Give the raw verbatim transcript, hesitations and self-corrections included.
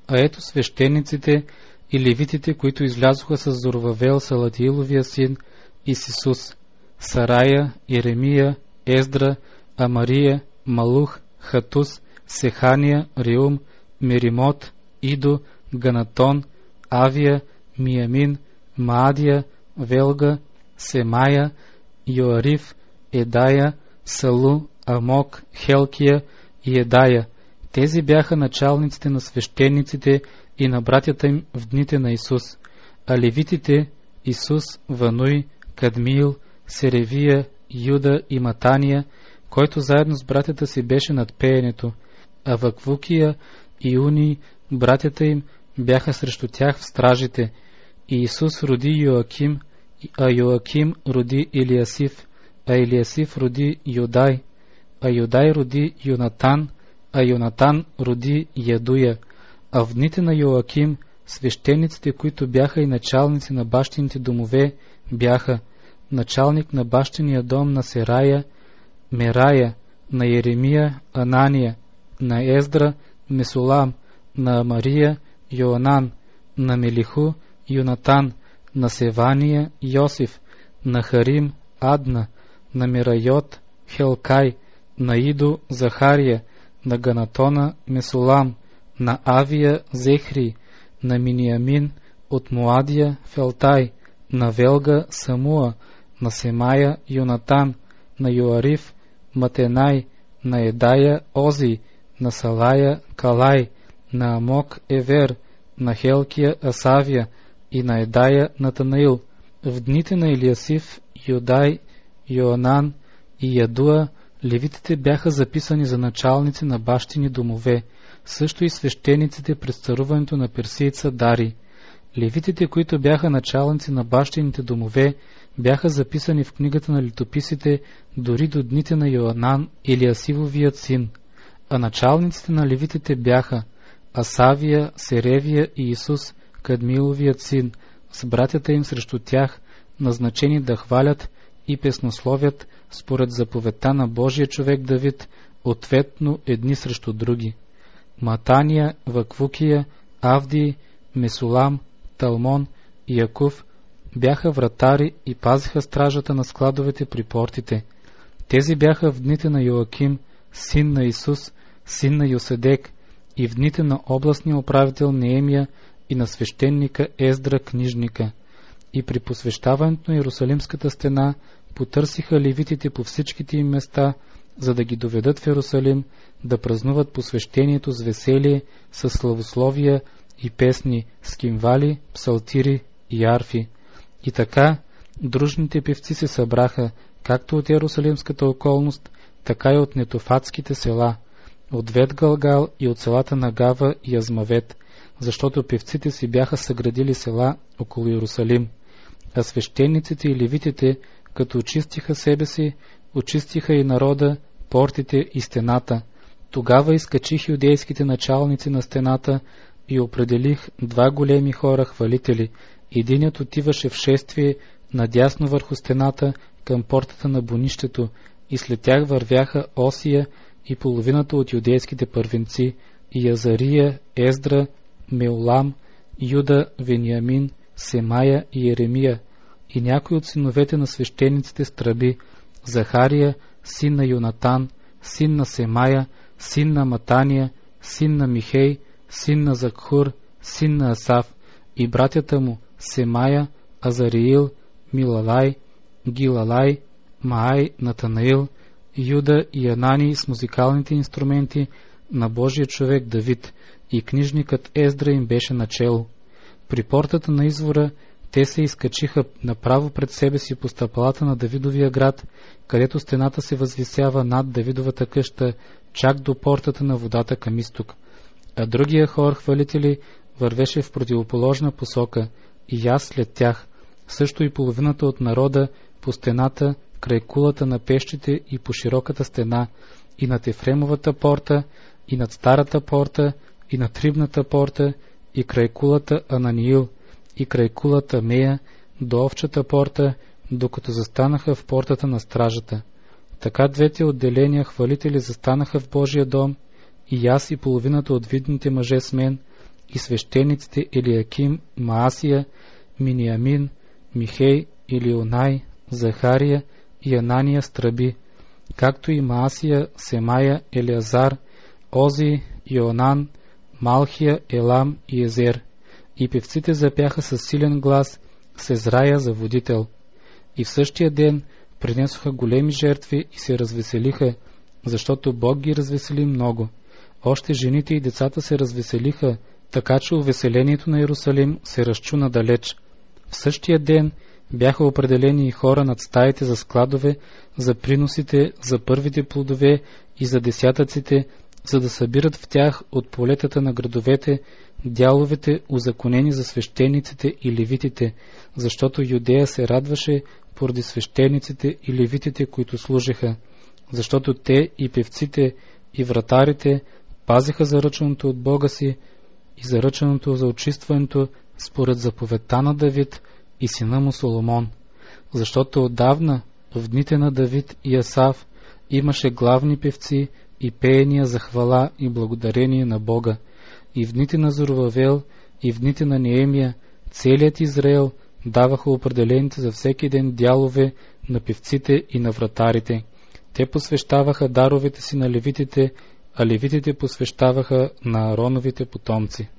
А ето свещениците и левитите, които излязоха с Зоровавел, Салатииловия син, и с Исус: Сарая, Иеремия, Ездра, Амария, Малух, Хатус, Сехания, Реум, Меримот, Идо, Ганатон, Авия, Миямин, Маадия, Велга, Семая, Йоариф, Едая, Салу, Амок, Хелкия и Едая. Тези бяха началниците на свещениците и на братята им в дните на Исус. А левитите: Исус, Вануй, Кадмиил, Серевия, Юда и Матания, който заедно с братята си беше над пеенето. А Ваквукия и Уни, братята им, бяха срещу тях в стражите. И Исус роди Йоаким, а Йоаким роди Илиасиф, а Илиасиф роди Йодай, а Йодай роди Йонатан, а Йонатан роди Ядуя. А в дните на Йоаким свещениците, които бяха и началници на бащините домове, бяха: началник на бащиния дом на Серая, Мерая, на Еремия, Анания, на Ездра, Месулам, на Амария, Йоанан, на Мелиху, Йонатан, на Севания, Йосиф, на Харим, Адна, на Мирайот, Хелкай, на Идо, Захария, на Ганатона, Месулам, на Авия, Зехри, на Миниамин, от Моадия, Фелтай, на Велга, Самуа, на Семая, Йонатан, на Йоариф, Матенай, на Едая, Ози, на Салая, Калай, на Амок, Евер, на Хелкия, Асавия и на Едая, Натанаил. В дните на Илиасиф, Йодай, Йоанан и Ядуа левитите бяха записани за началници на бащини домове, също и свещениците пред царуването на персийца Дарий. Левитите, които бяха началници на бащините домове, бяха записани в книгата на летописите дори до дните на Йоанан, Илиасивовият син. А началниците на левитите бяха Асавия, Серевия и Исус, Кадмиловият син, с братята им срещу тях, назначени да хвалят и песнословят според заповедта на Божия човек Давид, ответно едни срещу други. Матания, Ваквукия, Авдий, Месулам, Талмон и Якув бяха вратари и пазиха стражата на складовете при портите. Тези бяха в дните на Йоаким, син на Исус, син на Йоседек, и в дните на областния управител Неемия и на свещеника Ездра книжника. И при посвещаването на Иерусалимската стена потърсиха левитите по всичките им места, за да ги доведат в Иерусалим, да празнуват посвещението с веселие, с славословия и песни, с кимвали, псалтири и арфи. И така дружните певци се събраха, както от Иерусалимската околност, така и от нетофатските села, от Вет Галгал и от селата на Гава и Азмавет, защото певците си бяха съградили села около Иерусалим. А свещениците и левитите, като очистиха себе си, очистиха и народа, портите и стената. Тогава изкачих юдейските началници на стената и определих два големи хора хвалители. Единият отиваше в шествие надясно върху стената към портата на бунището, и след тях вървяха Осия и половината от юдейските първенци, и Азария, Ездра, Меулам, Юда, Вениамин, Семая и Еремия, и някои от синовете на свещениците с тръби: Захария, син на Йонатан, син на Семая, син на Матания, син на Михей, син на Закхур, син на Асав, и братята му Семая, Азариил, Милалай, Гилалай, Маай, Натанаил, Юда и Анани с музикалните инструменти на Божия човек Давид, и книжникът Ездра им беше начело. При портата на извора те се изкачиха направо пред себе си по стъпалата на Давидовия град, където стената се възвисява над Давидовата къща, чак до портата на водата към изток. А другия хор хвалители вървеше в противоположна посока, и аз след тях, също и половината от народа по стената, край кулата на пещите и по широката стена, и над Ефремовата порта, и над старата порта, и над рибната порта, и край кулата Ананиил, и край кулата Мея, до овчата порта, докато застанаха в портата на стражата. Така двете отделения хвалители застанаха в Божия дом, и аз и половината от видните мъже с мен, и свещениците Елиаким, Маасия, Миниамин, Михей, Илионай, Захария и Анания страби, както и Маасия, Семая, Елиазар, Ози, Йонан, Малхия, Елам и Езер. И певците запяха със силен глас с Езрая за водител. И в същия ден принесоха големи жертви и се развеселиха, защото Бог ги развесели много. Още жените и децата се развеселиха, така че увеселението на Иерусалим се разчу надалеч. В същия ден бяха определени и хора над стаите за складове, за приносите, за първите плодове и за десятъците, за да събират в тях от полетата на градовете дяловете, узаконени за свещениците и левитите, защото Юдея се радваше поради свещениците и левитите, които служеха, защото те и певците и вратарите пазиха заръченото от Бога си и заръченото за очистването според заповедта на Давид и сина му Соломон, защото отдавна в дните на Давид и Асав имаше главни певци и пеения за хвала и благодарение на Бога. И в дните на Зоровавел и в дните на Неемия целият Израел даваха определените за всеки ден дялове на певците и на вратарите. Те посвещаваха даровете си на левитите, а левитите посвещаваха на Аароновите потомци.